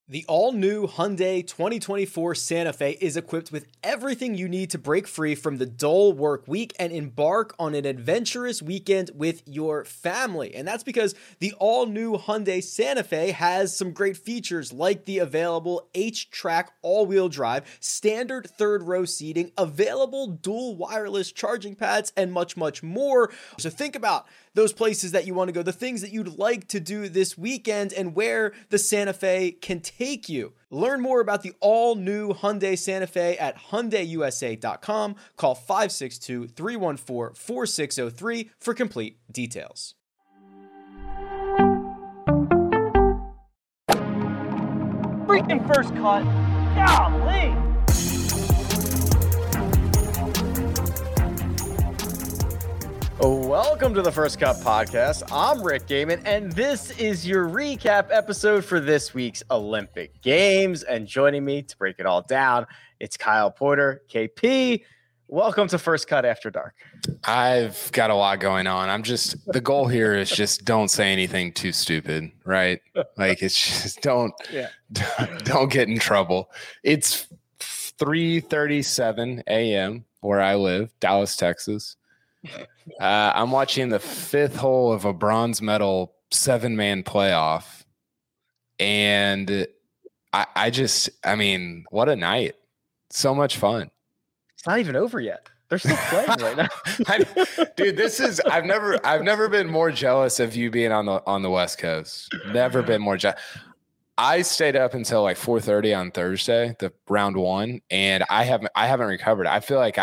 The all-new Hyundai 2024 Santa Fe is equipped with everything you need to break free from the dull work week and embark on an adventurous weekend with your family. And that's because the all-new Hyundai Santa Fe has some great features like the available H-Track all-wheel drive, standard third-row seating, available dual wireless charging pads, and much, much more. So think about those places that you want to go, the things that you'd like to do this weekend, and where the Santa Fe can take you. Learn more about the all-new Hyundai Santa Fe at HyundaiUSA.com. Call 562-314-4603 for complete details. Freaking first cut. Golly. Welcome to the First Cut Podcast. I'm Rick Gaiman, and this is your recap episode for this week's Olympic Games. And joining me to break it all down, it's Kyle Porter. KP, welcome to First Cut After Dark. I've got a lot going on. The goal here is just don't say anything too stupid, right? Like it's just don't get in trouble. It's 3:37 a.m. where I live, Dallas, Texas. I'm watching the fifth hole of a bronze medal 7-man playoff. And I mean, what a night. So much fun. It's not even over yet. They're still playing right now. Dude, I've never been more jealous of you being on the West Coast. Never been more jealous. I stayed up until like 4:30 on Thursday, the round one, and I haven't recovered. I feel like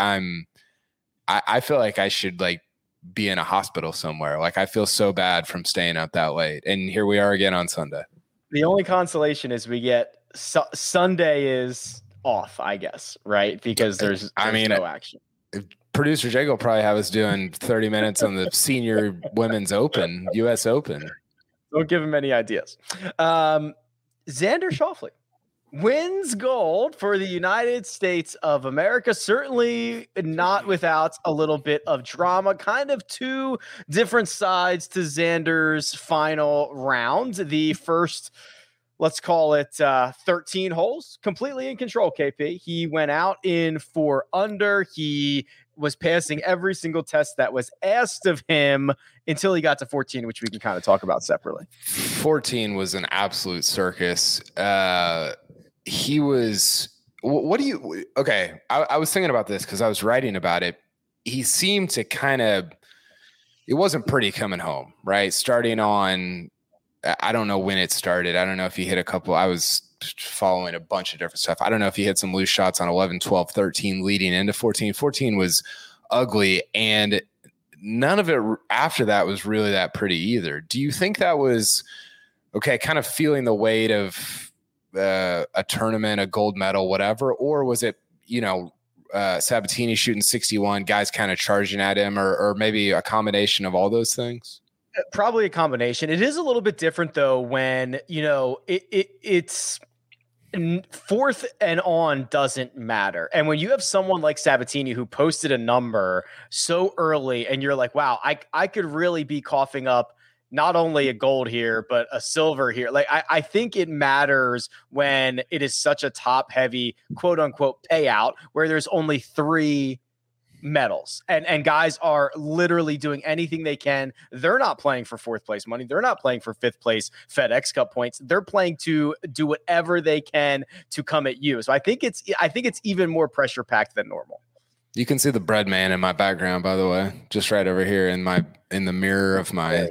I feel like I should like be in a hospital somewhere. Like I feel so bad from staying up that late. And here we are again on Sunday. The only consolation is we get Sunday is off, I guess, right? Because there's no action. Producer Jake will probably have us doing 30 minutes on the Senior Women's Open, U.S. Open. Don't give him any ideas. Xander Schauffele wins gold for the United States of America. Certainly not without a little bit of drama. Kind of two different sides to Xander's final round. The first, let's call it 13 holes, completely in control, KP. He went out in 4 under. He was passing every single test that was asked of him until he got to 14, which we can kind of talk about separately. 14 was an absolute circus. He was, I was thinking about this because I was writing about it. He seemed to it wasn't pretty coming home, right? Starting on, I don't know when it started. I don't know if he hit a couple. I was following a bunch of different stuff. I don't know if he hit some loose shots on 11, 12, 13 leading into 14. 14 was ugly, and none of it after that was really that pretty either. Do you think that was, kind of feeling the weight of a tournament, a gold medal, whatever, or was it, Sabatini shooting 61, guys kind of charging at him, or maybe a combination of all those things? Probably a combination. It is a little bit different though when it's fourth and on doesn't matter, and when you have someone like Sabatini who posted a number so early, and you're like, wow, I could really be coughing up not only a gold here, but a silver here. Like, I think it matters when it is such a top heavy, quote unquote, payout where there's only 3 medals and guys are literally doing anything they can. They're not playing for 4th place money. They're not playing for 5th place FedEx Cup points. They're playing to do whatever they can to come at you. So I think it's even more pressure packed than normal. You can see the bread man in my background, by the way, just right over here in the mirror of my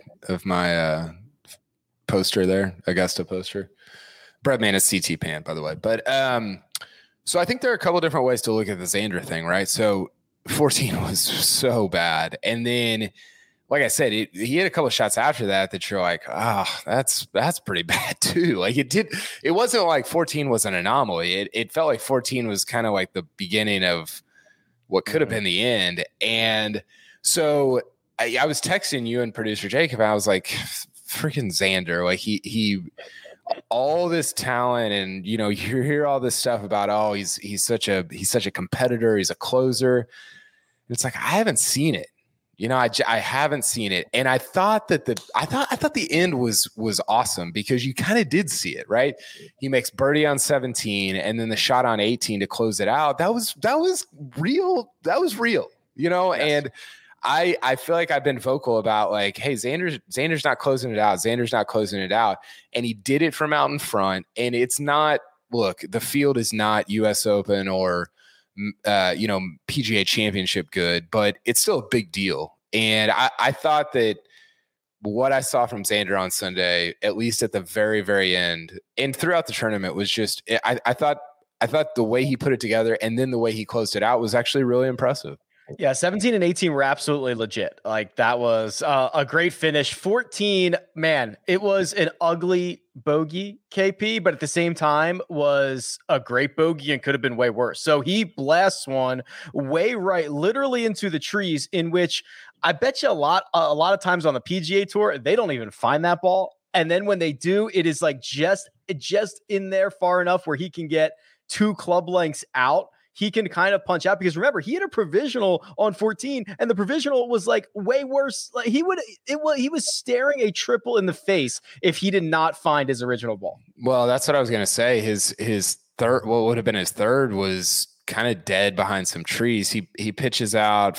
poster there, Augusta poster. Bread man is CT Pan, by the way. But so I think there are a couple different ways to look at the Xander thing, right? So 14 was so bad, and then, like I said, he had a couple of shots after that you're like, that's pretty bad too. Like it wasn't like 14 was an anomaly. It felt like 14 was kind of like the beginning of what could have been the end. And so I was texting you and producer Jacob, and I was like, freaking Xander, like he all this talent, and you hear all this stuff about, he's such a competitor, he's a closer. It's like, I haven't seen it. You know, I haven't seen it, and I thought that I thought the end was awesome because you kind of did see it, right? He makes birdie on 17, and then the shot on 18 to close it out. That was real. That was real, you know. Yes. And I feel like I've been vocal about like, hey, Xander's not closing it out. Xander's not closing it out, and he did it from out in front. And it's not. Look, the field is not U.S. Open or PGA Championship good, but it's still a big deal. And I thought that what I saw from Xander on Sunday, at least at the very, very end and throughout the tournament, was just I thought the way he put it together and then the way he closed it out was actually really impressive. Yeah, 17 and 18 were absolutely legit. Like that was a great finish. 14, man, it was an ugly bogey, KP, but at the same time was a great bogey and could have been way worse. So he blasts one way right, literally into the trees, in which I bet you a lot of times on the PGA Tour, they don't even find that ball. And then when they do, it is like just in there far enough where he can get 2 club lengths out. He can kind of punch out because remember, he had a provisional on 14 and the provisional was like way worse. Like he was staring a triple in the face if he did not find his original ball. Well, that's what I was going to say. His third, what would have been his third, was kind of dead behind some trees. He pitches out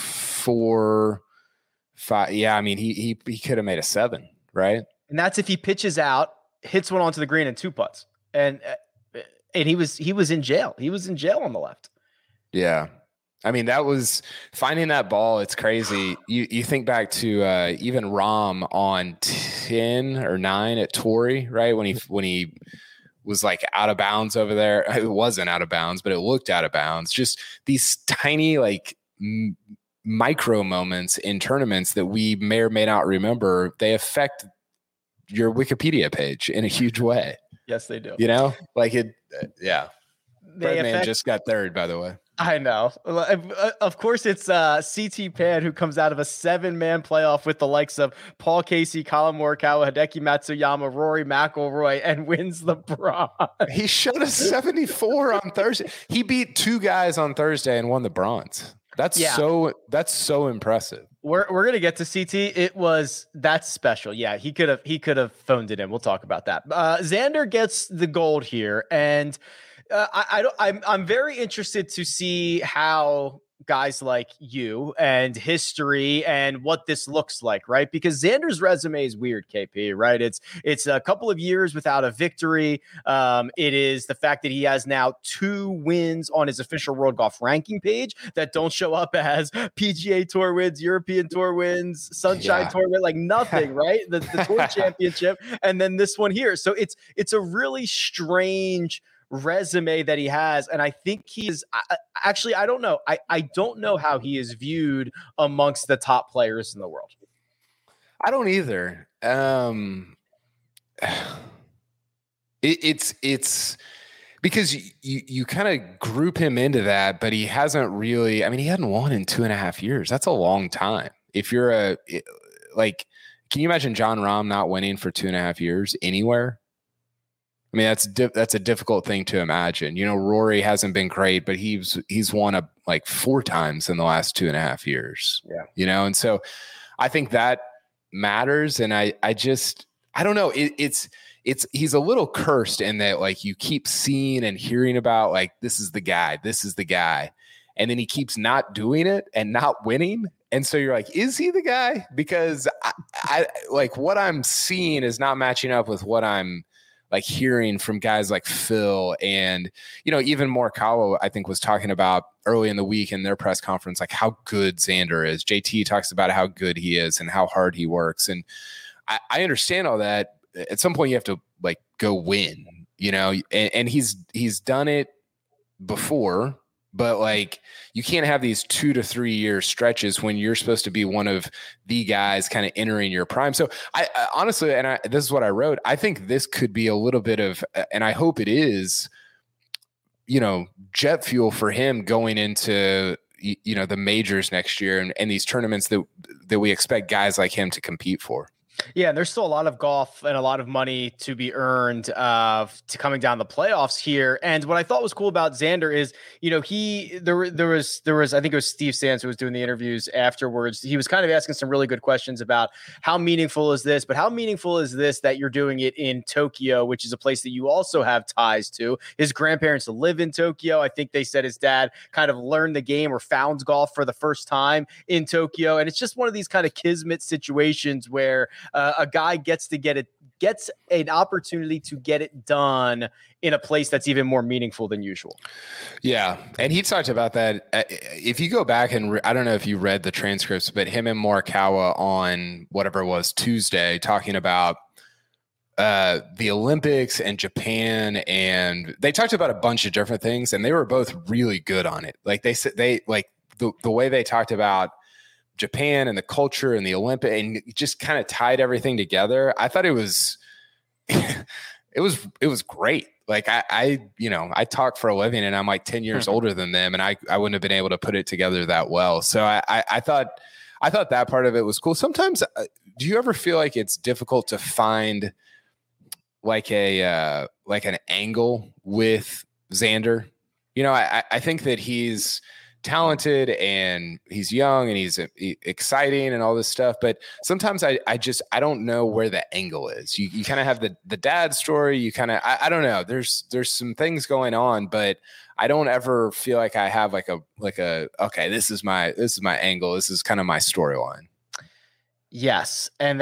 4, 5. Yeah. I mean, he could have made a 7, right? And that's if he pitches out, hits one onto the green and 2 putts. And he was in jail. He was in jail on the left. Yeah. I mean, that was finding that ball. It's crazy. You think back to even Rahm on 10 or 9 at Torrey, right? When he was like out of bounds over there. It wasn't out of bounds, but it looked out of bounds. Just these tiny like micro moments in tournaments that we may or may not remember. They affect your Wikipedia page in a huge way. Yes, they do. You know, like it. Yeah. Birdman just got third, by the way. I know. Of course, it's CT Pan who comes out of a 7-man playoff with the likes of Paul Casey, Colin Morikawa, Hideki Matsuyama, Rory McIlroy, and wins the bronze. He shot a 74 on Thursday. He beat 2 guys on Thursday and won the bronze. That's so impressive. We're gonna get to CT. That's special. Yeah, he could have phoned it in. We'll talk about that. Xander gets the gold here, and I'm very interested to see how guys like you and history and what this looks like, right? Because Xander's resume is weird, KP, right? It's a couple of years without a victory. It is the fact that he has now 2 wins on his official World Golf ranking page that don't show up as PGA Tour wins, European Tour wins, Sunshine Tour win, like nothing, right? The Tour Championship, and then this one here. So it's a really strange resume that he has, and I think he is actually, I don't know. I don't know how he is viewed amongst the top players in the world. I don't either. It's because you kind of group him into that, but he hasn't really. I mean, he hadn't won in 2.5 years. That's a long time. If you're can you imagine Jon Rahm not winning for 2.5 years anywhere? I mean, that's a difficult thing to imagine. You know, Rory hasn't been great, but he's won 4 times in the last 2.5 years. Yeah. You know, and so I think that matters. And I don't know. He's a little cursed in that, like, you keep seeing and hearing about, like, this is the guy. And then he keeps not doing it and not winning. And so you're like, is he the guy? Because I like what I'm seeing is not matching up with what I'm like hearing from guys like Phil and, you know, even Morikawa, I think, was talking about early in the week in their press conference, like how good Xander is. JT talks about how good he is and how hard he works. And I understand all that. At some point you have to like go win, you know, and he's done it before, but like you can't have these 2 to 3 year stretches when you're supposed to be one of the guys kind of entering your prime. So I honestly, this is what I wrote. I think this could be a little bit of, and I hope it is, you know, jet fuel for him going into, you know, the majors next year and these tournaments that we expect guys like him to compete for. Yeah, and there's still a lot of golf and a lot of money to be earned to coming down the playoffs here. And what I thought was cool about Xander is, there was I think it was Steve Sands who was doing the interviews afterwards. He was kind of asking some really good questions about how meaningful is this, but how meaningful is this that you're doing it in Tokyo, which is a place that you also have ties to. His grandparents live in Tokyo. I think they said his dad kind of learned the game or found golf for the first time in Tokyo. And it's just one of these kind of kismet situations where a guy gets an opportunity to get it done in a place that's even more meaningful than usual. Yeah. And he talked about that. If you go back and I don't know if you read the transcripts, but him and Morikawa on whatever it was Tuesday, talking about the Olympics and Japan, and they talked about a bunch of different things, and they were both really good on it. Like they said, the way they talked about Japan and the culture and the Olympic, and just kind of tied everything together. I thought it was, it was great. Like I talk for a living, and I'm like 10 years older than them, and I wouldn't have been able to put it together that well. So I thought that part of it was cool. Sometimes, do you ever feel like it's difficult to find like an angle with Xander? I think that he's talented and he's young and he's exciting and all this stuff, but sometimes I don't know where the angle is. You kind of have the dad story. You kind of I don't know. There's some things going on, but I don't ever feel like I have like a okay, this is my angle. This is kind of my storyline. Yes, and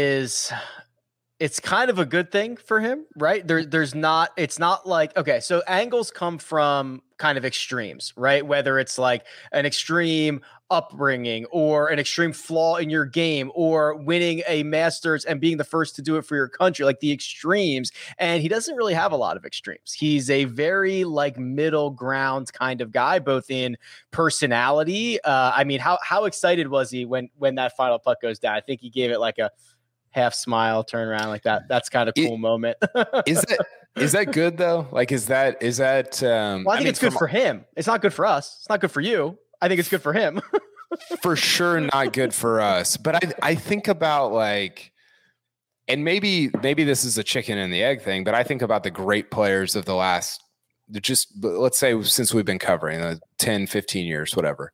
it's kind of a good thing for him, right? It's not like, okay, so angles come from kind of extremes, right? Whether it's like an extreme upbringing or an extreme flaw in your game or winning a Masters and being the first to do it for your country, like the extremes. And he doesn't really have a lot of extremes. He's a very like middle ground kind of guy, both in personality. I mean, how excited was he when that final putt goes down? I think he gave it like a half smile, turn around like that. That's kind of cool moment. Is that good though? Like, is that, well, I think it's good for him. It's not good for us. It's not good for you. I think it's good for him. For sure. Not good for us. But I think about like, and maybe this is a chicken and the egg thing, but I think about the great players of the last, let's say since we've been covering 10, 15 years, whatever.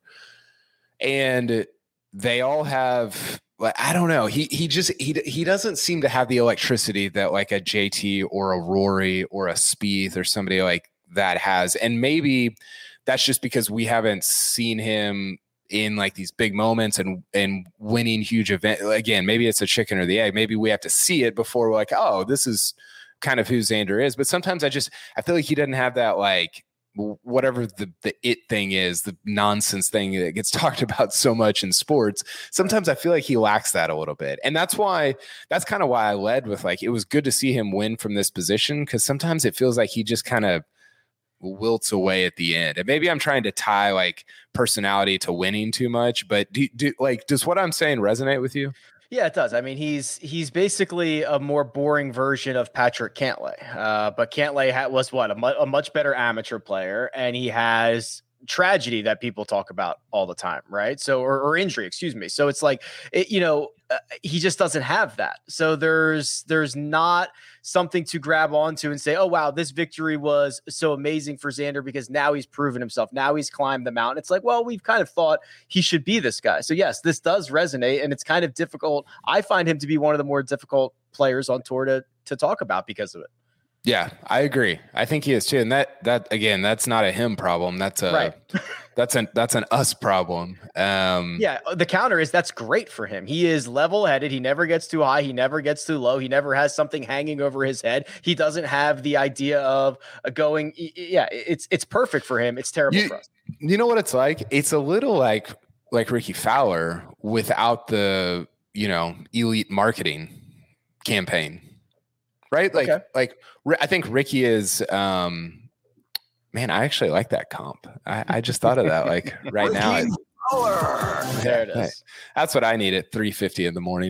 And they all have, like, I don't know. He doesn't seem to have the electricity that like a JT or a Rory or a Spieth or somebody like that has. And maybe that's just because we haven't seen him in like these big moments and winning huge events. Again, maybe it's a chicken or the egg. Maybe we have to see it before we're like, oh, this is kind of who Xander is. But sometimes I feel like he doesn't have that, like, whatever the it thing is, the nonsense thing that gets talked about so much in sports. Sometimes I feel like he lacks that a little bit. And that's kind of why I led with, like, it was good to see him win from this position, because sometimes it feels like he just kind of wilts away at the end. And maybe I'm trying to tie like personality to winning too much, but does what I'm saying resonate with you? Yeah, it does. I mean, he's basically a more boring version of Patrick Cantlay. But Cantlay was a much better amateur player, and he has tragedy that people talk about all the time, right? So, or injury, excuse me. So it's like, he just doesn't have that. So there's not something to grab onto and say, oh, wow, this victory was so amazing for Xander because now he's proven himself. Now he's climbed the mountain. It's like, well, we've kind of thought he should be this guy. So yes, this does resonate, and it's kind of difficult. I find him to be one of the more difficult players on tour to talk about because of it. Yeah, I agree. I think he is too. And that again, that's not a him problem. That's an us problem. Yeah. The counter is that's great for him. He is level headed. He never gets too high. He never gets too low. He never has something hanging over his head. He doesn't have the idea of going. Yeah. It's perfect for him. It's terrible for us. You know what it's like? It's a little like Ricky Fowler without the, elite marketing campaign. Right? Like I think Ricky is, man, I actually like that comp. I just thought of that like right now. There it is. That's what I need at 3:50 in the morning.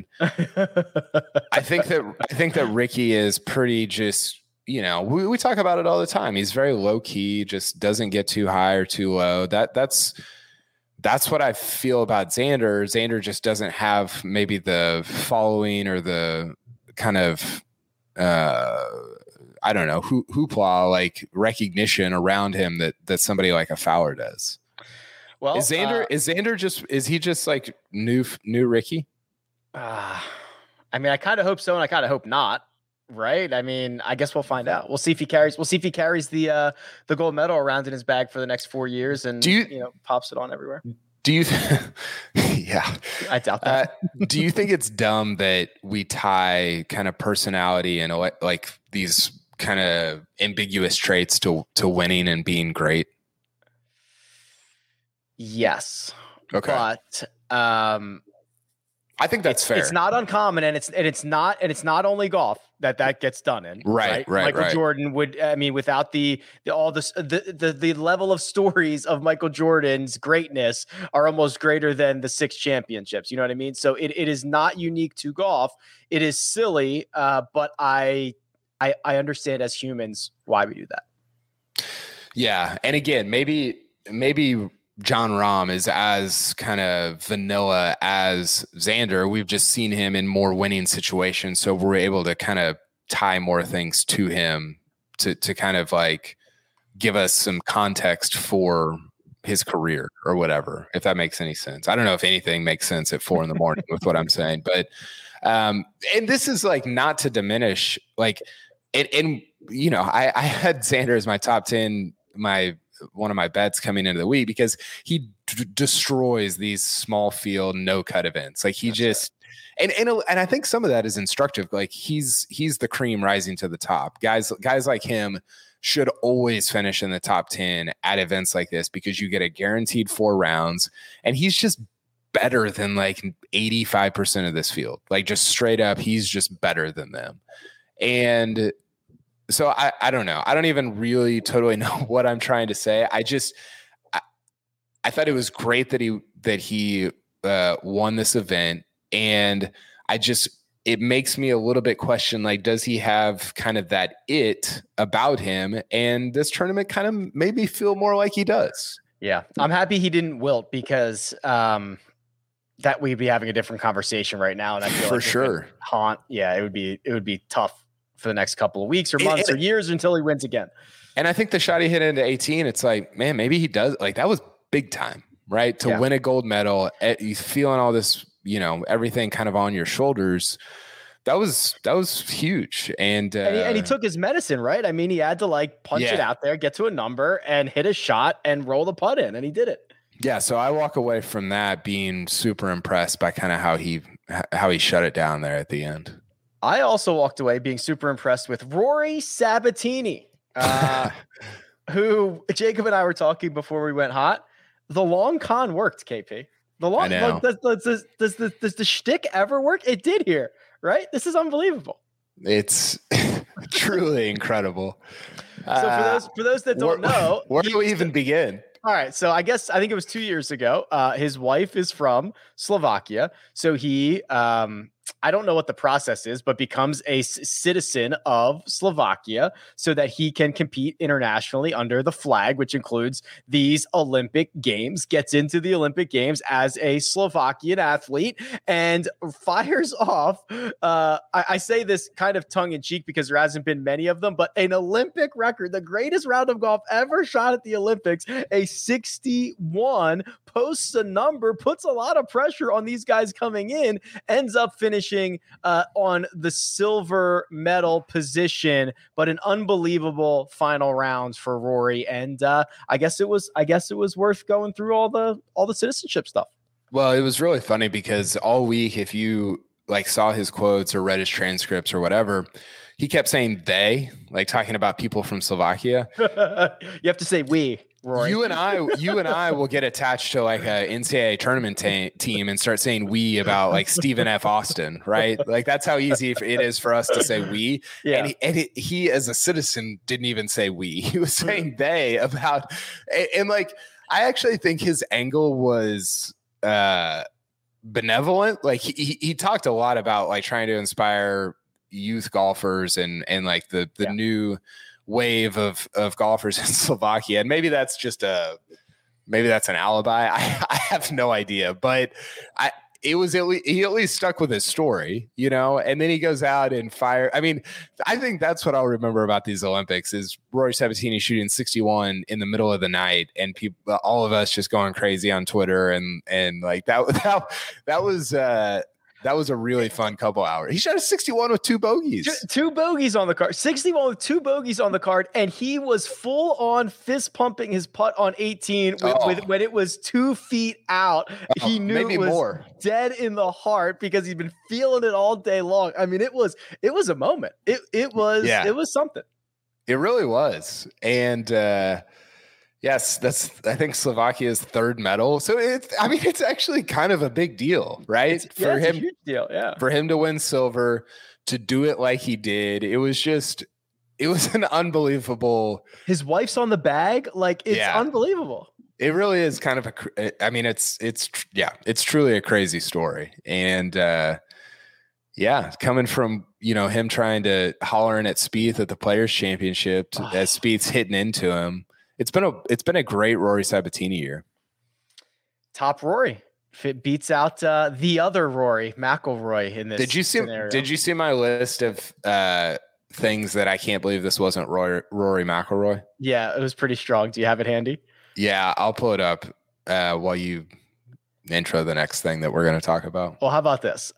I think that Ricky is pretty just, we talk about it all the time. He's very low key, just doesn't get too high or too low. That's that's what I feel about Xander. Xander just doesn't have maybe the following or the kind of I don't know, hoopla, like recognition around him that somebody like a Fowler does. Well, is he just like new Ricky? I mean, I kind of hope so, and I kind of hope not. Right? I mean, I guess we'll find out. We'll see if he carries the gold medal around in his bag for the next 4 years, and pops it on everywhere. Do you? Yeah, I doubt that. Do you think it's dumb that we tie kind of personality and like these kind of ambiguous traits to winning and being great? Yes. Okay. But I think that's fair. It's not uncommon, and it's not only golf that gets done in. Right. Michael Jordan would. I mean, without the level of stories of Michael Jordan's greatness are almost greater than the 6 championships. You know what I mean? So it is not unique to golf. It is silly, but I understand as humans why we do that. Yeah, and again, maybe Jon Rahm is as kind of vanilla as Xander. We've just seen him in more winning situations, so we're able to kind of tie more things to him to kind of like give us some context for his career or whatever, if that makes any sense. I don't know if anything makes sense at 4 a.m. with what I'm saying, but and this is like not to diminish like and you know, I had Xander as my top 10, one of my bets coming into the week because he destroys these small field no cut events. Like he just and I think some of that is instructive. Like he's the cream rising to the top. Guys like him should always finish in the top 10 at events like this because you get a guaranteed 4 rounds, and he's just better than like 85% of this field. Like just straight up, he's just better than them. And so I don't know. I don't even really totally know what I'm trying to say. I thought it was great that he won this event, and it makes me a little bit question, like, does he have kind of that it about him? And this tournament kind of made me feel more like he does. Yeah, I'm happy he didn't wilt because that we'd be having a different conversation right now, and I feel for sure it would be tough for the next couple of weeks or months or years until he wins again. And I think the shot he hit into 18, it's like, man, maybe he does. Like that was big time, right? To win a gold medal, he's feeling all this, you know, everything kind of on your shoulders. That was huge. And he took his medicine, right? I mean, he had to like punch it out there, get to a number and hit a shot and roll the putt in, and he did it. Yeah. So I walk away from that being super impressed by kind of how he shut it down there at the end. I also walked away being super impressed with Rory Sabatini, who Jacob and I were talking before we went hot. The long con worked, KP. The long, like, does the shtick ever work? It did here, right? This is unbelievable. It's truly incredible. So for those that don't know, where do we even begin? All right. So I think it was 2 years ago. His wife is from Slovakia. So he, I don't know what the process is, but becomes a citizen of Slovakia so that he can compete internationally under the flag, which includes these Olympic Games, gets into the Olympic Games as a Slovakian athlete and fires off. I say this kind of tongue in cheek because there hasn't been many of them, but an Olympic record, the greatest round of golf ever shot at the Olympics, a 61, posts a number, puts a lot of pressure on these guys coming in, ends up finishing on the silver medal position, but an unbelievable final rounds for Rory. And I guess it was worth going through all the citizenship stuff. Well, it was really funny because all week, if you like saw his quotes or read his transcripts or whatever, he kept saying they, like talking about people from Slovakia. You have to say we. Rory. You and I will get attached to like a NCAA tournament team and start saying we about like Stephen F. Austin, right? Like that's how easy it is for us to say we. Yeah. And he as a citizen didn't even say we. He was saying they about, and like I actually think his angle was benevolent. Like he talked a lot about like trying to inspire youth golfers and like the new wave of golfers in Slovakia. And maybe that's an alibi. I have no idea, but he at least stuck with his story, you know, and then he goes out and fire. I mean, I think that's what I'll remember about these Olympics is Rory Sabatini shooting 61 in the middle of the night, and people, all of us just going crazy on Twitter, and like that was a really fun couple hours. He shot a 61 with 2 bogeys. 2 bogeys on the card. 61 with 2 bogeys on the card, and he was full on fist pumping his putt on 18 when it was 2 feet out. He knew it was dead in the heart because he'd been feeling it all day long. I mean, it was a moment. It was something. It really was. And yes, that's, I think, Slovakia's 3rd medal. So it's actually kind of a big deal, right? It's a huge deal, yeah. For him to win silver, to do it like he did, it was an unbelievable. His wife's on the bag, like it's unbelievable. It really is kind of it's truly a crazy story. And coming from, you know, him trying to hollering at Spieth at the Players Championship as Spieth's hitting into him. It's been a great Rory Sabatini year. Top Rory. If it beats out the other Rory McIlroy in this. Did you see my list of things that I can't believe this wasn't Rory McIlroy? Yeah, it was pretty strong. Do you have it handy? Yeah, I'll pull it up while you intro the next thing that we're going to talk about. Well, how about this?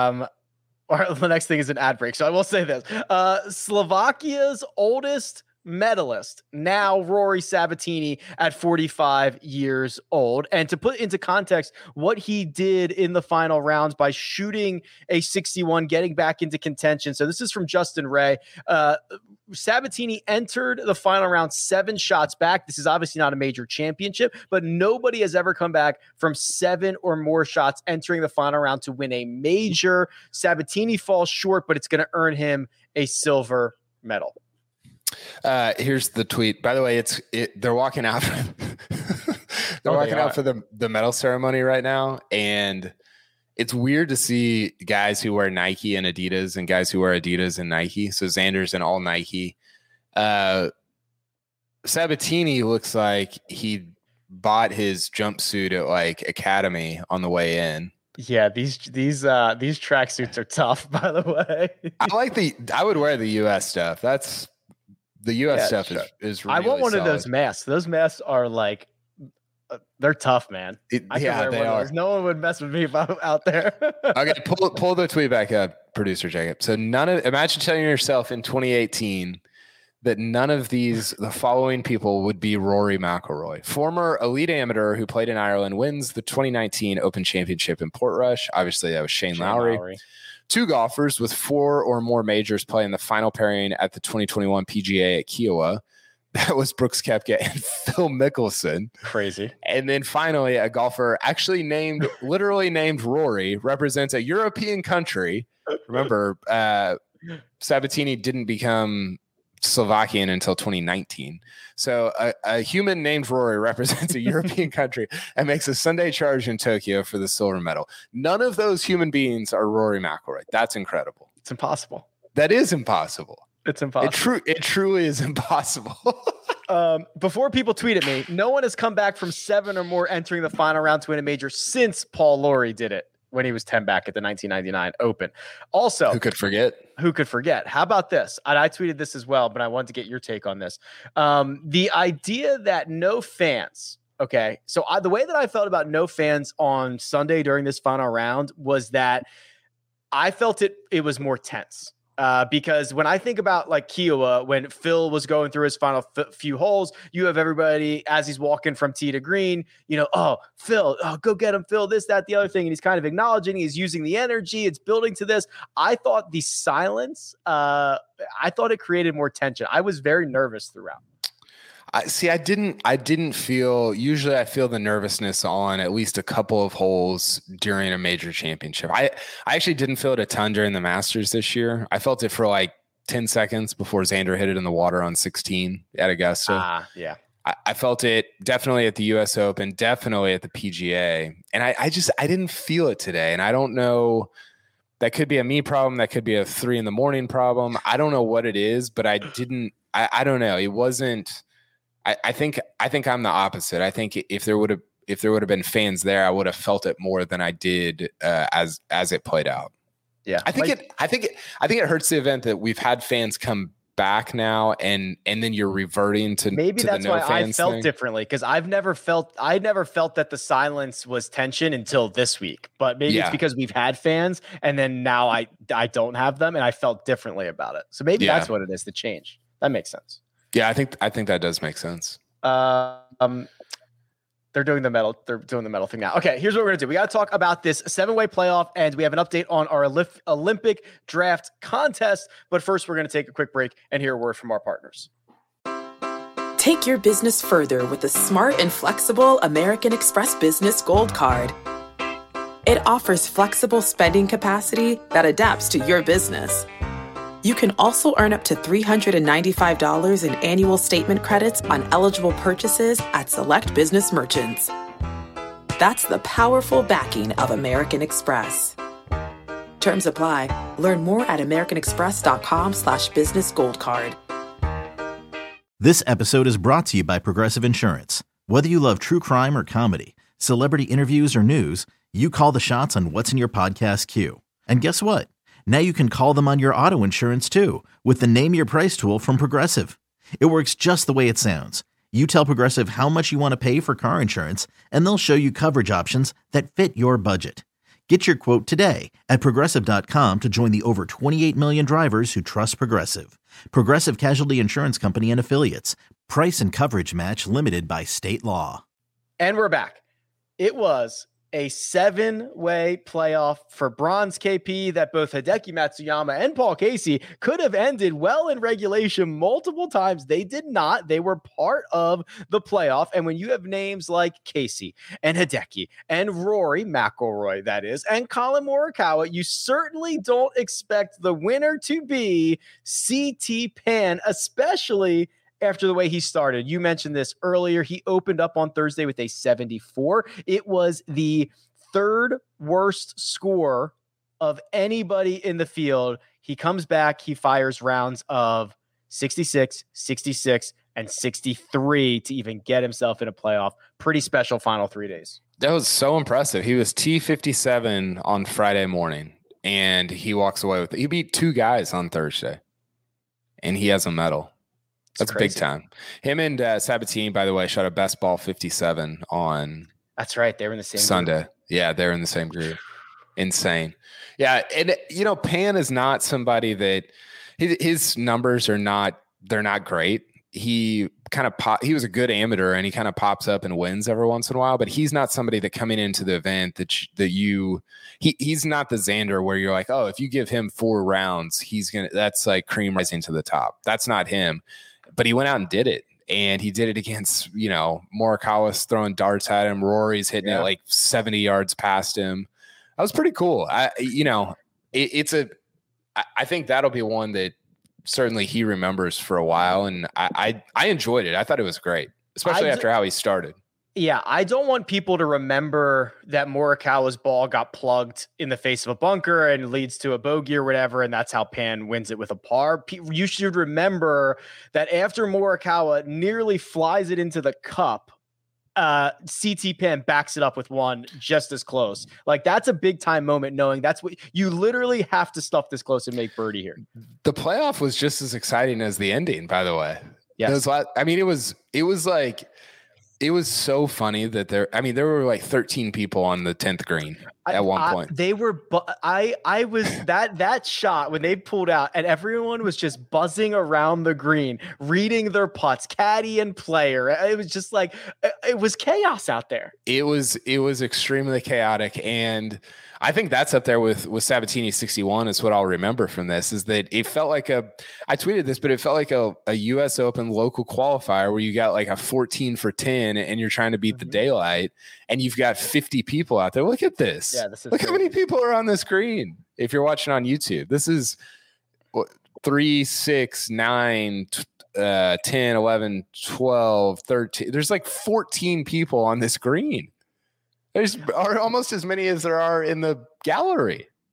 Or the next thing is an ad break. So I will say this: Slovakia's oldest medalist, now Rory Sabatini at 45 years old. And to put into context what he did in the final rounds by shooting a 61, getting back into contention. So this is from Justin Ray. Sabatini entered the final round 7 shots back. This is obviously not a major championship, but nobody has ever come back from 7 or more shots entering the final round to win a major. Sabatini falls short, but it's going to earn him a silver medal. Here's the tweet. By the way, they're walking out. They're walking out for the medal ceremony right now, and it's weird to see guys who wear Nike and Adidas and guys who wear Adidas and Nike. So Xander's in all Nike. Sabatini looks like he bought his jumpsuit at like Academy on the way in. Yeah, these tracksuits are tough, by the way. I would wear the US stuff. That's the US stuff is really I want one solid. of those masks. Those masks are like they're tough, man. I can wear one of those. No one would mess with me if I'm out there. Okay, pull the tweet back up, producer Jacob. So imagine telling yourself in 2018 that none of the following people would be Rory McIlroy. Former elite amateur who played in Ireland wins the 2019 Open Championship in Portrush. Obviously, that was Shane Lowry. 2 golfers with 4 or more majors play in the final pairing at the 2021 PGA at Kiowa. That was Brooks Koepka and Phil Mickelson. Crazy. And then finally, a golfer actually literally named Rory, represents a European country. Remember, Sabatini didn't become Slovakian until 2019. So a human named Rory represents a European country and makes a Sunday charge in Tokyo for the silver medal. None of those human beings are Rory McIlroy. That's incredible. It's impossible. That is impossible. It's impossible. It truly is impossible. Before people tweet at me, no one has come back from 7 or more entering the final round to win a major since Paul Lawrie did it when he was 10 back at the 1999 Open. Also, who could forget? How about this? And I tweeted this as well, but I wanted to get your take on this. The idea that no fans, okay, so the way that I felt about no fans on Sunday during this final round was that I felt it was more tense. Because when I think about like Kiowa, when Phil was going through his final few holes, you have everybody as he's walking from tee to green, you know, oh, Phil, go get him, Phil, this, that, the other thing. And he's kind of acknowledging, he's using the energy. It's building to this. I thought the silence, I thought it created more tension. I was very nervous throughout. I didn't feel, usually I feel the nervousness on at least a couple of holes during a major championship. I actually didn't feel it a ton during the Masters this year. I felt it for like 10 seconds before Xander hit it in the water on 16 at Augusta. Yeah. I felt it definitely at the US Open, definitely at the PGA. And I didn't feel it today. And I don't know, that could be a me problem. That could be a 3 a.m. problem. I don't know what it is, but I don't know. It wasn't, I think I'm the opposite. I think if there would have if there would have been fans there, I would have felt it more than I did as it played out. Yeah, I think it hurts the event that we've had fans come back now, and then you're reverting to maybe to that's the no why I fans felt thing. differently, because I never felt that the silence was tension until this week. But maybe it's because we've had fans, and then now I don't have them, and I felt differently about it. So maybe that's what it is, the change. That makes sense. Yeah, I think that does make sense. They're doing the medal thing now. Okay, here's what we're gonna do. We got to talk about this 7-way playoff, and we have an update on our Olympic draft contest. But first, we're gonna take a quick break and hear a word from our partners. Take your business further with the smart and flexible American Express Business Gold Card. It offers flexible spending capacity that adapts to your business. You can also earn up to $395 in annual statement credits on eligible purchases at select business merchants. That's the powerful backing of American Express. Terms apply. Learn more at americanexpress.com/business gold card. This episode is brought to you by Progressive Insurance. Whether you love true crime or comedy, celebrity interviews or news, you call the shots on what's in your podcast queue. And guess what? Now you can call them on your auto insurance too with the Name Your Price tool from Progressive. It works just the way it sounds. You tell Progressive how much you want to pay for car insurance, and they'll show you coverage options that fit your budget. Get your quote today at Progressive.com to join the over 28 million drivers who trust Progressive. Progressive Casualty Insurance Company and Affiliates. Price and coverage match limited by state law. And we're back. It was a 7-way playoff for bronze KP that both Hideki Matsuyama and Paul Casey could have ended well in regulation multiple times. They did not. They were part of the playoff. And when you have names like Casey and Hideki and Rory McIlroy, that is, and Colin Morikawa, you certainly don't expect the winner to be CT Pan, especially after the way he started. You mentioned this earlier. He opened up on Thursday with a 74. It was the third worst score of anybody in the field. He comes back, he fires rounds of 66, 66, and 63 to even get himself in a playoff. Pretty special final 3 days. That was so impressive. He was T57 on Friday morning, and he walks away with it. He beat 2 guys on Thursday, and he has a medal. That's big time. Him and Sabatini, by the way, shot a best ball 57 on. That's right. They were in the same Sunday. group. Yeah, they're in the same group. Insane. Yeah, and Pan is not somebody that his numbers are not. They're not great. He kind of he was a good amateur, and he kind of pops up and wins every once in a while. But he's not somebody that coming into the event he's not the Xander where you're like, oh, if you give him 4 rounds, that's like cream rising to the top. That's not him. But he went out and did it. And he did it against, Morikawa's throwing darts at him. Rory's hitting it like 70 yards past him. That was pretty cool. I think that'll be one that certainly he remembers for a while. And I enjoyed it. I thought it was great, especially after how he started. Yeah, I don't want people to remember that Morikawa's ball got plugged in the face of a bunker and leads to a bogey or whatever, and that's how Pan wins it with a par. You should remember that after Morikawa nearly flies it into the cup, CT Pan backs it up with one just as close. Like, that's a big time moment, knowing that's what you literally have to stuff this close and make birdie here. The playoff was just as exciting as the ending, by the way. Yes. It was so funny that there were like 13 people on the 10th green at one point. They were, I was that shot when they pulled out and everyone was just buzzing around the green, reading their putts, caddy and player. It was just like, it was chaos out there. It was extremely chaotic. And I think that's up there with Sabatini 61 is what I'll remember from this, is that it felt like I tweeted this, but it felt like a US Open local qualifier where you got like a 14 for 10 and you're trying to beat the daylight and you've got 50 people out there. Look at this. Yeah, this is Look how many people are on the screen. If you're watching on YouTube, this is 3, 6, 9, 10, 11, 12, 13. There's like 14 people on this green. There's almost as many as there are in the gallery.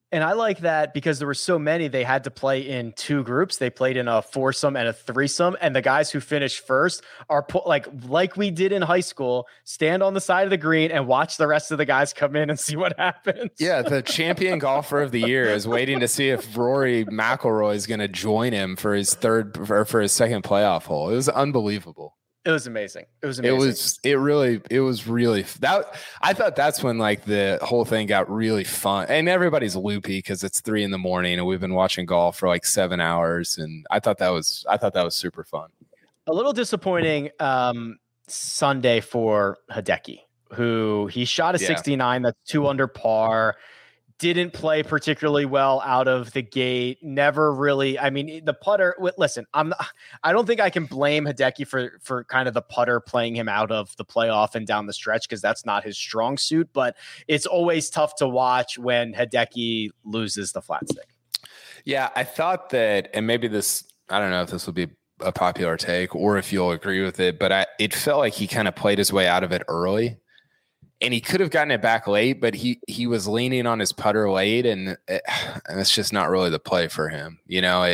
And I like that because there were so many, they had to play in 2 groups. They played in a foursome and a threesome. And the guys who finished first are like we did in high school, stand on the side of the green and watch the rest of the guys come in and see what happens. Yeah, the champion golfer of the year is waiting to see if Rory McIlroy is going to join him for his second playoff hole. It was unbelievable. It was amazing. It was amazing. It was really that. I thought that's when like the whole thing got really fun, and everybody's loopy because it's 3 a.m. and we've been watching golf for like 7 hours, and I thought that was super fun. A little disappointing Sunday for Hideki, who he shot a 69. That's 2 under par. Didn't play particularly well out of the gate. Never really. I mean, the putter. Listen, I don't think I can blame Hideki for kind of the putter playing him out of the playoff and down the stretch because that's not his strong suit. But it's always tough to watch when Hideki loses the flat stick. Yeah, I thought that, and maybe this. I don't know if this will be a popular take or if you'll agree with it, but it felt like he kind of played his way out of it early. And he could have gotten it back late, but he was leaning on his putter late, and it's just not really the play for him, you know.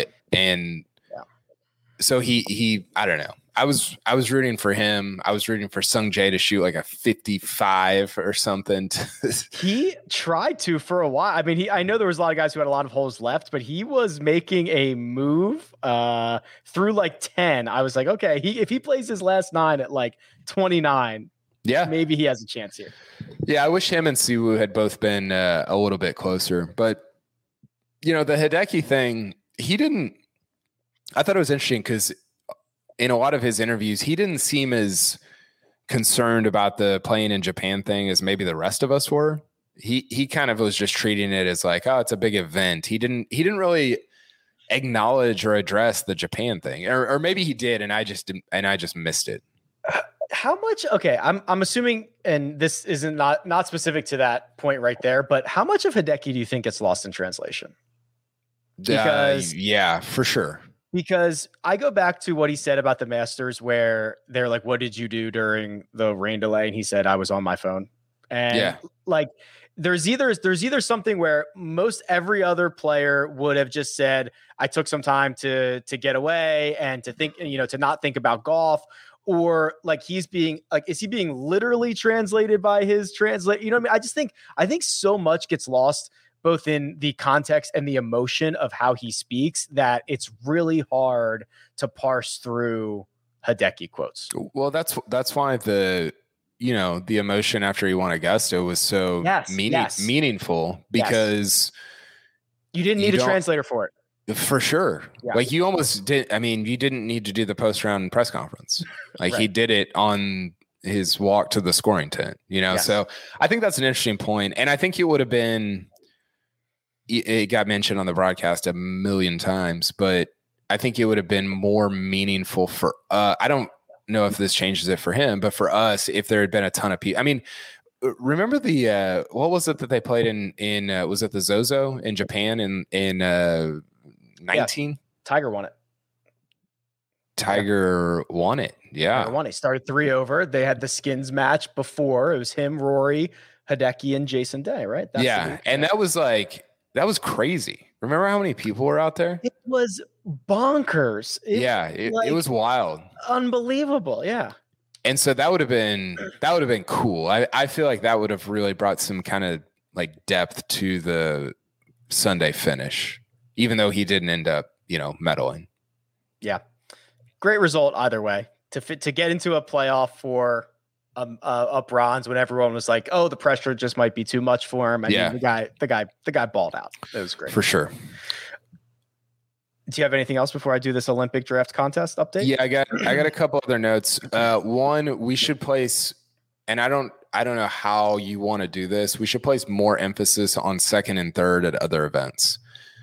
So he I don't know. I was rooting for him. I was rooting for Sung Jae to shoot like a 55 or something. He tried to for a while. I mean, I know there was a lot of guys who had a lot of holes left, but he was making a move through like 10. I was like, okay, if he plays his last 9 at like 29. Yeah, maybe he has a chance here. Yeah, I wish him and Siwoo had both been a little bit closer. But, you know, the Hideki thing, I thought it was interesting because in a lot of his interviews, he didn't seem as concerned about the playing in Japan thing as maybe the rest of us were. He kind of was just treating it as like, oh, it's a big event. He didn't really acknowledge or address the Japan thing, or maybe he did, and I just missed it. How much? Okay, I'm assuming, and this isn't not specific to that point right there, but how much of Hideki do you think gets lost in translation? Because yeah, for sure. Because I go back to what he said about the Masters, where they're like, "What did you do during the rain delay?" And he said, "I was on my phone." And like, there's either something where most every other player would have just said, "I took some time to get away and to think, to not think about golf." Or like he's being like, is he being literally translated by his translate? You know what I mean? I think so much gets lost both in the context and the emotion of how he speaks that it's really hard to parse through Hideki quotes. Well, that's why the emotion after he won Augusta was so meaningful because you didn't need a translator for it. For sure. Yeah. Like you almost did. I mean, you didn't need to do the post-round press conference. Like right. He did it on his walk to the scoring tent, So I think that's an interesting point. And I think it would have been, it got mentioned on the broadcast a million times, but I think it would have been more meaningful for, I don't know if this changes it for him, but for us, if there had been a ton of people, I mean, remember the, what was it that they played in was it the Zozo in Japan in 19? Yeah, Tiger won it. Tiger won it. Yeah. Tiger won it. Started 3 over. They had the skins match before. It was him, Rory, Hideki, and Jason Day, right? And that was crazy. Remember how many people were out there? It was bonkers. It was wild. Unbelievable. Yeah. And so that would have been cool. I feel like that would have really brought some kind of like depth to the Sunday finish, even though he didn't end up, medaling. Yeah. Great result either way. To get into a playoff for a bronze when everyone was like, oh, the pressure just might be too much for him. I mean, the guy balled out. It was great. For sure. Do you have anything else before I do this Olympic draft contest update? Yeah, I got a couple other notes. One, we should place, and I don't know how you want to do this. We should place more emphasis on second and third at other events.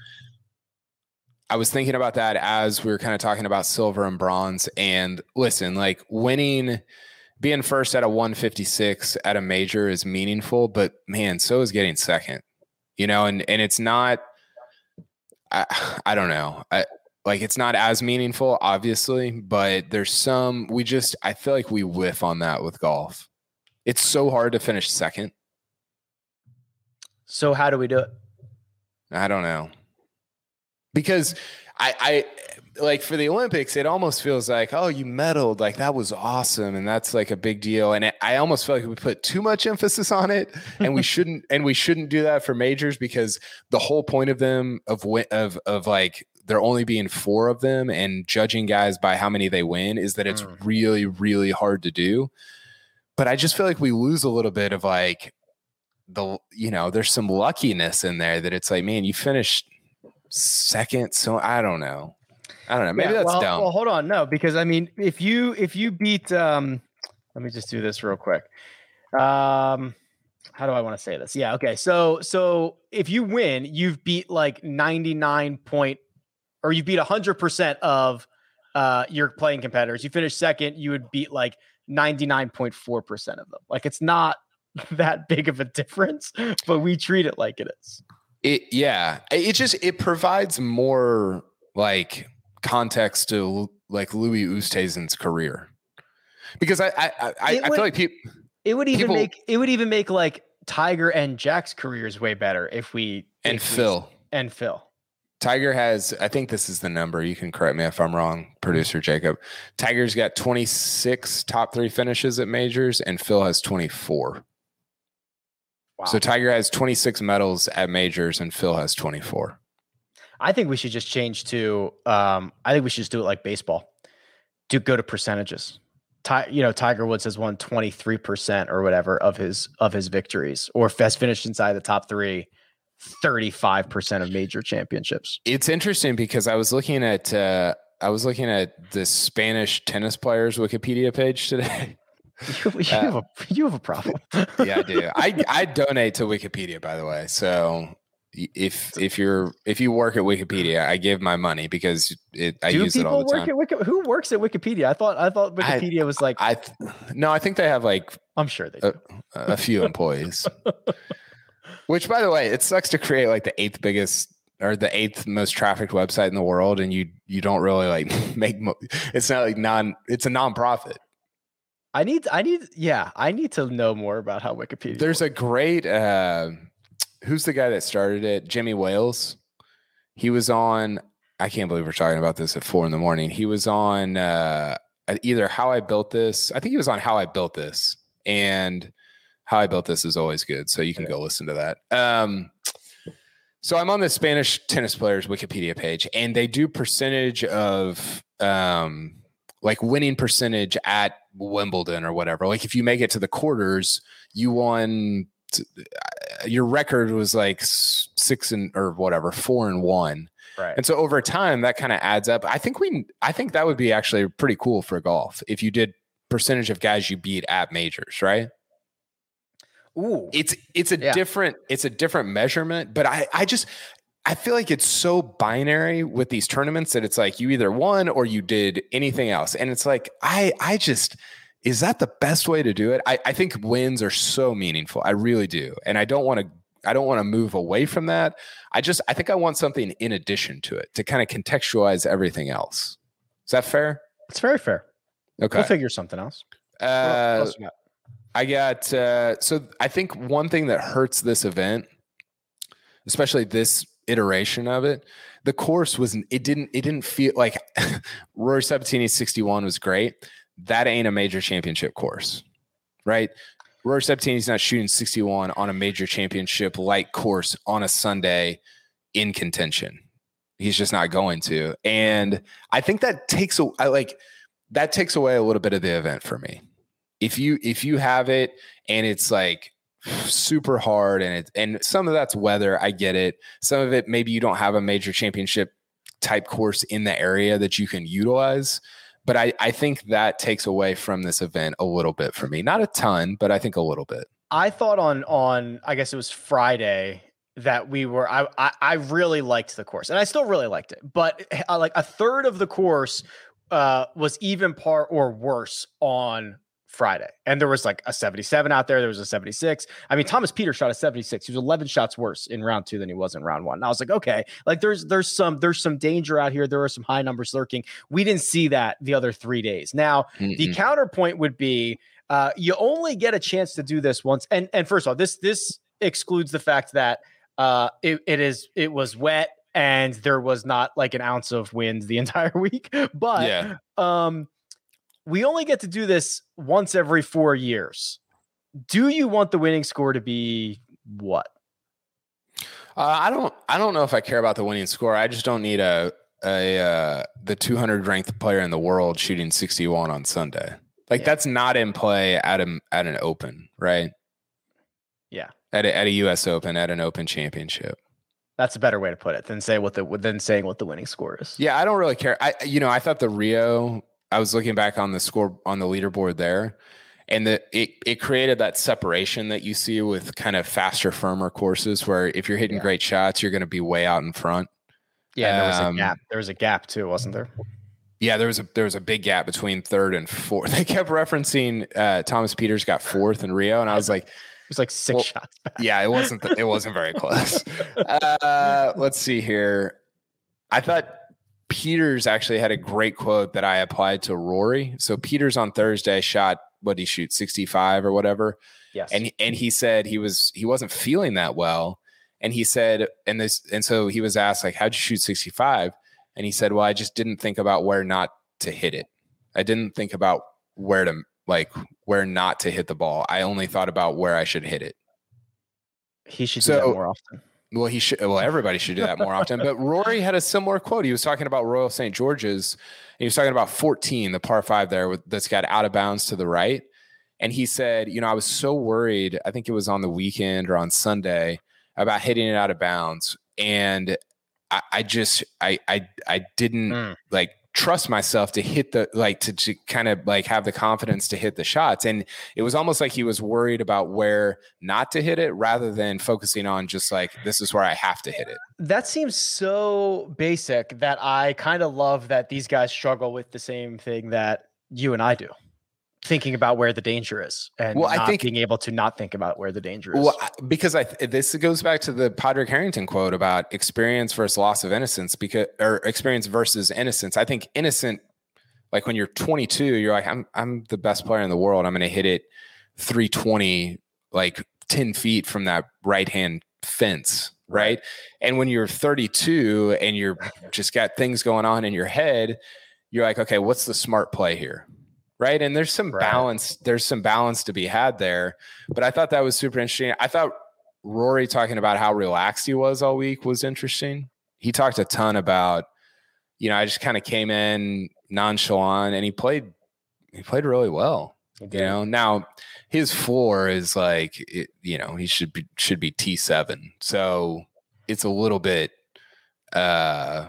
I was thinking about that as we were kind of talking about silver and bronze. And listen, like being first at a 156 at a major is meaningful, but man, so is getting second, and it's not, I don't know. It's not as meaningful, obviously, but there's I feel like we whiff on that with golf. It's so hard to finish second. So how do we do it? I don't know. Because I like for the Olympics, it almost feels like, oh, you medaled, like that was awesome, and that's like a big deal. And I almost feel like we put too much emphasis on it, and we shouldn't do that for majors, because the whole point of them of like there only being 4 of them and judging guys by how many they win is that it's really, really hard to do. But I just feel like we lose a little bit of like there's some luckiness in there that it's like, man, you finished second, so I don't know. Maybe that's dumb. Well, hold on. No, because I mean, if you beat, let me just do this real quick. How do I want to say this? Yeah. Okay. So if you win, you've beat like 99 point, or you beat 100% of your playing competitors. You finish second, you would beat like 99.4% of them. Like, it's not that big of a difference, but we treat it like it is. It provides more like context to like Louis Oosthuizen's career, because I feel like it would even make like Tiger and Jack's careers way better if Phil. Tiger has, I think this is the number, you can correct me if I'm wrong, producer Jacob. Tiger's got 26 top 3 finishes at majors, and Phil has 24. Wow. So Tiger has 26 medals at majors, and Phil has 24. I think we should just change to, I think we should just do it like baseball. Go to percentages. Tiger Woods has won 23% or whatever of his victories, or has finished inside the top 3, 35% of major championships. It's interesting because I was looking at the Spanish tennis players Wikipedia page today. You have a problem. Yeah, I do. I donate to Wikipedia, by the way. So if you work at Wikipedia, I give my money because I use it all the time. Who works at Wikipedia? I thought Wikipedia was like. No, I think they have like. I'm sure they do. A few employees. Which, by the way, it sucks to create like the 8th biggest or the 8th most trafficked website in the world, and you don't really like make. It's not like it's a nonprofit. I need to know more about how Wikipedia. There's a great. Who's the guy that started it? Jimmy Wales. He was on. I can't believe we're talking about this at 4 a.m. He was on either How I Built This. I think he was on How I Built This, and How I Built This is always good. So you can go listen to that. So I'm on the Spanish tennis players Wikipedia page, and they do percentage of like winning percentage at Wimbledon or whatever. Like if you make it to the quarters, you won. Your record was like 4-1. Right. And so over time that kind of adds up. I think that would be actually pretty cool for golf if you did percentage of guys you beat at majors, right? Ooh. It's a different measurement, but I feel like it's so binary with these tournaments that it's like you either won or you did anything else. And it's like is that the best way to do it? I think wins are so meaningful. I really do. And I don't want to move away from that. I think I want something in addition to it to kind of contextualize everything else. Is that fair? It's very fair. Okay. We'll figure something else. I got, so I think one thing that hurts this event, especially this iteration of it, the course it didn't feel like Rory Sabatini's 61 was great. That ain't a major championship course, right? Rory Sabatini's not shooting 61 on a major championship like course on a Sunday in contention. He's just not going to. And I think that takes away a little bit of the event for me. If you have it and it's like super hard and some of that's weather, I get it. Some of it, maybe you don't have a major championship type course in the area that you can utilize. But I think that takes away from this event a little bit for me. Not a ton, but I think a little bit. I thought on I guess it was Friday that I really liked the course, and I still really liked it. But like a third of the course was even par or worse on Friday. And there was like a 77 out there. There was a 76. I mean, Thomas Pieters shot a 76. He was 11 shots worse in round 2 than he was in round 1. And I was like, okay, like there's some danger out here. There are some high numbers lurking. We didn't see that the other 3 days. Now, the counterpoint would be you only get a chance to do this once. And first of all, this excludes the fact that It was wet and there was not like an ounce of wind the entire week. But we only get to do this once every 4 years. Do you want the winning score to be what? I don't know if I care about the winning score. I just don't need the 200 ranked player in the world shooting 61 on Sunday. Like that's not in play at an Open, right? Yeah, at a U.S. Open, at an Open Championship. That's a better way to put it than saying what the winning score is. Yeah, I don't really care. I thought the Rio. I was looking back on the score on the leaderboard there, and it created that separation that you see with kind of faster, firmer courses, where if you're hitting great shots, you're going to be way out in front. Yeah, there was a gap. There was a gap too, wasn't there? Yeah, there was a big gap between third and fourth. They kept referencing Thomas Pieters got fourth in Rio, and I was like, it was like 6 shots back. Yeah, it wasn't very close. Let's see here. I thought Pieters actually had a great quote that I applied to Rory. So Pieters on Thursday shot, what did he shoot, 65 or whatever? Yes. And he said he wasn't feeling that well. And he said, and so he was asked, like, how'd you shoot 65? And he said, well, I just didn't think about where not to hit it. I didn't think about where not to hit the ball. I only thought about where I should hit it. He should do that more often. Well, he should. Well, everybody should do that more often. But Rory had a similar quote. He was talking about Royal St. George's. And he was talking about 14, the par 5 there that's got out of bounds to the right. And he said, I was so worried. I think it was on the weekend or on Sunday about hitting it out of bounds, and I didn't trust myself to hit the to kind of have the confidence to hit the shots. And it was almost like he was worried about where not to hit it rather than focusing on just this is where I have to hit it. That seems so basic that I kind of love that these guys struggle with the same thing that you and I do. Thinking about where the danger is and being able to not think about where the danger is. Well, because this goes back to the Padraig Harrington quote about experience versus loss of innocence, or experience versus innocence. I think innocent, like when you're 22, you're like, I'm the best player in the world. I'm going to hit it 320, 10 feet from that right-hand fence. Right. And when you're 32 and you're just got things going on in your head, you're like, okay, what's the smart play here? Right. And there's some balance. There's some balance to be had there. But I thought that was super interesting. I thought Rory talking about how relaxed he was all week was interesting. He talked a ton about, I just kind of came in nonchalant and he played really well. Now his floor is he should be T7. So it's a little bit, I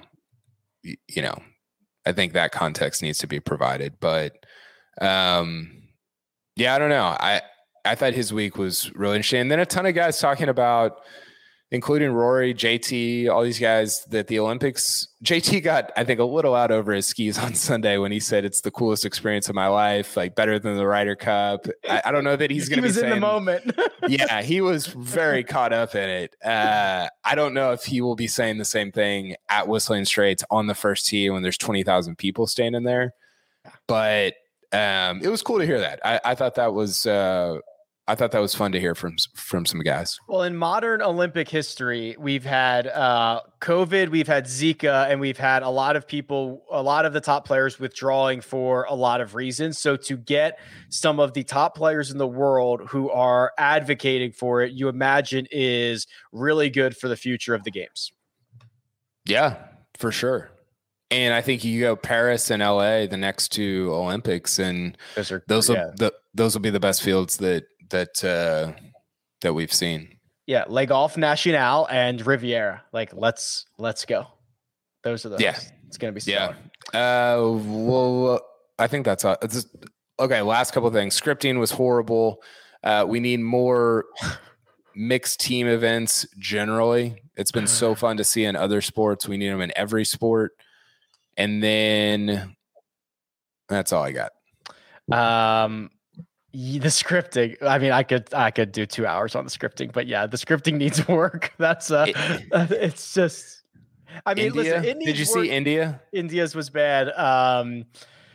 think that context needs to be provided, but I don't know. I thought his week was really interesting. And then a ton of guys talking about, including Rory, JT, all these guys, that the Olympics, JT got, I think, a little out over his skis on Sunday when he said it's the coolest experience of my life, better than the Ryder Cup. I don't know that he's going to be saying, in the moment. Yeah, he was very caught up in it. I don't know if he will be saying the same thing at Whistling Straits on the first tee when there's 20,000 people standing there. But it was cool to hear that. I thought that was fun to hear from some guys. Well, in modern Olympic history, we've had COVID, we've had Zika, and we've had a lot of the top players withdrawing for a lot of reasons. So to get some of the top players in the world who are advocating for it, you imagine is really good for the future of the games. Yeah, for sure. And I think you go Paris and LA, the next two Olympics, and those will be the best fields that we've seen. Yeah, Le Golf National and Riviera. Let's go. Those are those. Yeah, it's gonna be stellar. Yeah. Well, I think that's okay. Last couple of things. Scripting was horrible. We need more mixed team events. Generally, it's been so fun to see in other sports. We need them in every sport. And then that's all I got. The scripting. I mean, I could do 2 hours on the scripting, but yeah, the scripting needs work. That's it's just. I mean, India? Listen, did you see India? India's was bad.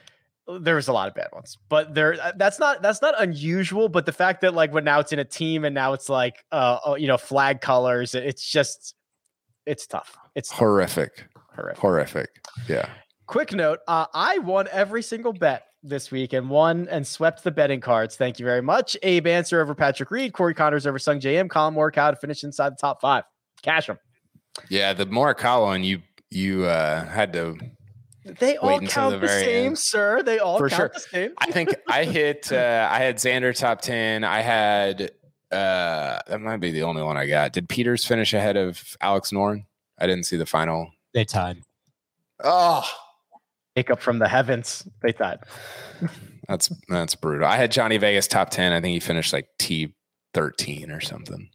there was a lot of bad ones, but that's not unusual. But the fact that like when now it's in a team and now it's like flag colors, it's tough. It's horrific. Yeah. Quick note: I won every single bet this week and won and swept the betting cards. Thank you very much. Abe Answer over Patrick Reed, Corey Connors over Sung JM, Colin Morikawa to finish inside the top 5. Cash them. Yeah, the Morikawa one you had to. They all count the same, end. Sir. They all count the same. I think I hit. I had Xander top 10. I had. That might be the only one I got. Did Peters finish ahead of Alex Noren? I didn't see the final. They tied. Oh, Jacob from the heavens. They tied. That's brutal. I had Johnny Vegas top 10. I think he finished like T13 or something.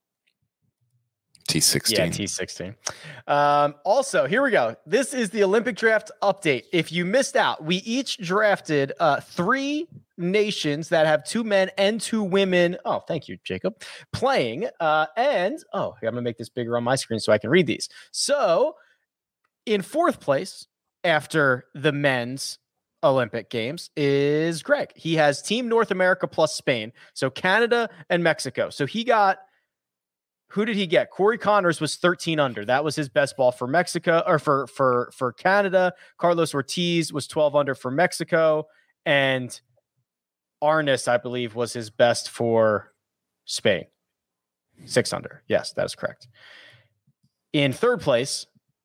T16. Yeah, T16. Also, here we go. This is the Olympic draft update. If you missed out, we each drafted 3 nations that have 2 men and 2 women. Oh, thank you, Jacob. Playing. I'm going to make this bigger on my screen so I can read these. So, in 4th place after the men's Olympic Games is Greg. He has Team North America plus Spain. So, Canada and Mexico. So, he got. Who did he get? Corey Connors was 13 under. That was his best ball for Mexico or for Canada. Carlos Ortiz was 12 under for Mexico. And Arnis, I believe, was his best for Spain. 6 under. Yes, that is correct. In 3rd place,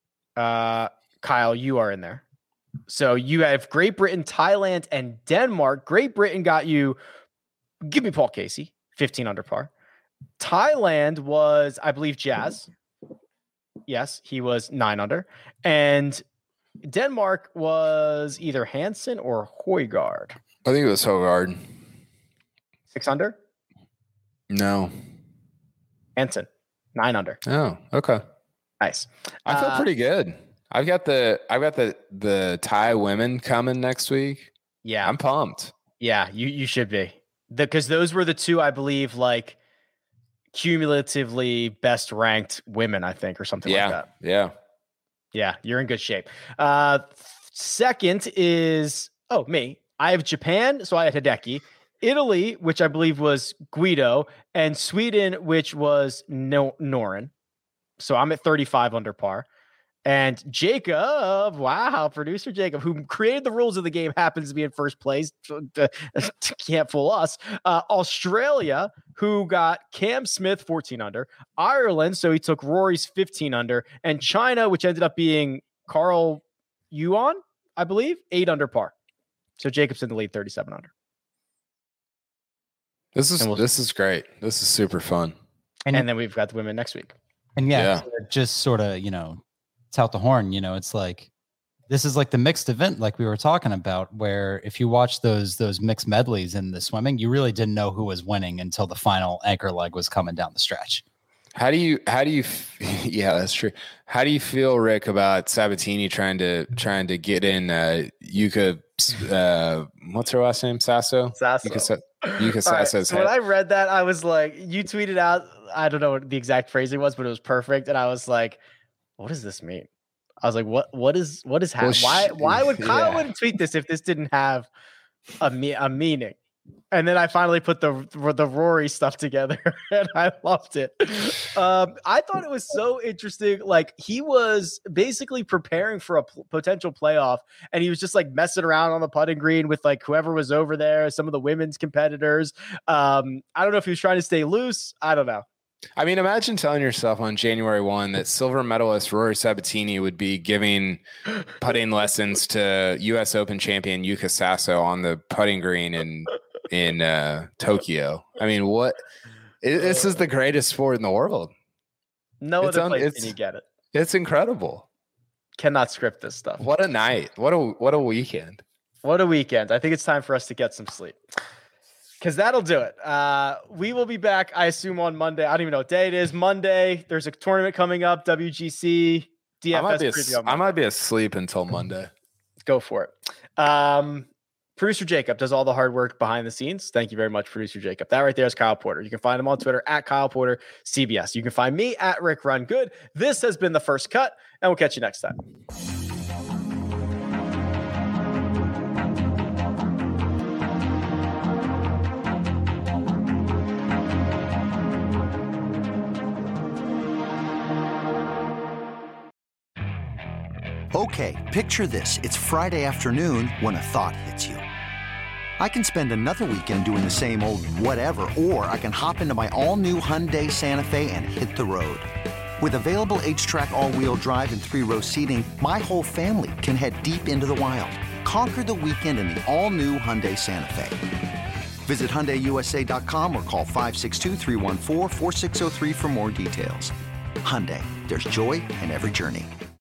Kyle, you are in there. So you have Great Britain, Thailand, and Denmark. Great Britain got you, give me Paul Casey, 15 under par. Thailand was, I believe, Jazz. Yes, he was 9 under. And Denmark was either Hansen or Højgaard. I think it was Højgaard. 6 under? No. Hansen, 9 under. Oh, okay. Nice. I feel pretty good. I've got the Thai women coming next week. Yeah. I'm pumped. Yeah, you should be. Because those were the 2, I believe, like cumulatively best ranked women, I think, or something like that. Yeah, you're in good shape. 2nd is me. I have Japan, so I had Hideki. Italy, which I believe was Guido, and Sweden, which was Noren. So I'm at 35 under par. And Jacob, producer Jacob, who created the rules of the game, happens to be in 1st place. Can't fool us. Australia, who got Cam Smith 14 under. Ireland, so he took Rory's 15 under. And China, which ended up being Carl Yuan, I believe, 8 under par. So Jacob's in the lead, 37 under. This is great. This is super fun. And then we've got the women next week. And just sort of, tout the horn, it's like this is like the mixed event like we were talking about, where if you watch those mixed medleys in the swimming, you really didn't know who was winning until the final anchor leg was coming down the stretch. How do you yeah, that's true. How do you feel, Rick, about Sabatini trying to get in Yuka what's her last name? Sasso? Yuka Sasso's head. When I read that, I was like, you tweeted out, I don't know what the exact phrasing was, but it was perfect. And I was like, what does this mean? I was like, what is happening? Why would Kyle wouldn't tweet this if this didn't have a meaning? And then I finally put the Rory stuff together, and I loved it. I thought it was so interesting. Like, he was basically preparing for a potential playoff, and he was just like messing around on the putting green with like whoever was over there, some of the women's competitors. I don't know if he was trying to stay loose. I don't know. I mean, imagine telling yourself on January 1 that silver medalist Rory Sabatini would be giving putting lessons to U.S. Open champion Yuka Sasso on the putting green in Tokyo. I mean, this is the greatest sport in the world. No other place can you get it. It's incredible. Cannot script this stuff. What a night. What a weekend. What a weekend. I think it's time for us to get some sleep. Because that'll do it. We will be back, I assume, on Monday. I don't even know what day it is. Monday. There's a tournament coming up. WGC. DFS. I might be asleep until Monday. Go for it. Producer Jacob does all the hard work behind the scenes. Thank you very much, Producer Jacob. That right there is Kyle Porter. You can find him on Twitter at Kyle Porter CBS. You can find me at Rick Run Good. This has been The First Cut, and we'll catch you next time. Okay, picture this. It's Friday afternoon when a thought hits you. I can spend another weekend doing the same old whatever, or I can hop into my all-new Hyundai Santa Fe and hit the road. With available H-Track all-wheel drive and 3-row seating, my whole family can head deep into the wild. Conquer the weekend in the all-new Hyundai Santa Fe. Visit HyundaiUSA.com or call 562-314-4603 for more details. Hyundai, there's joy in every journey.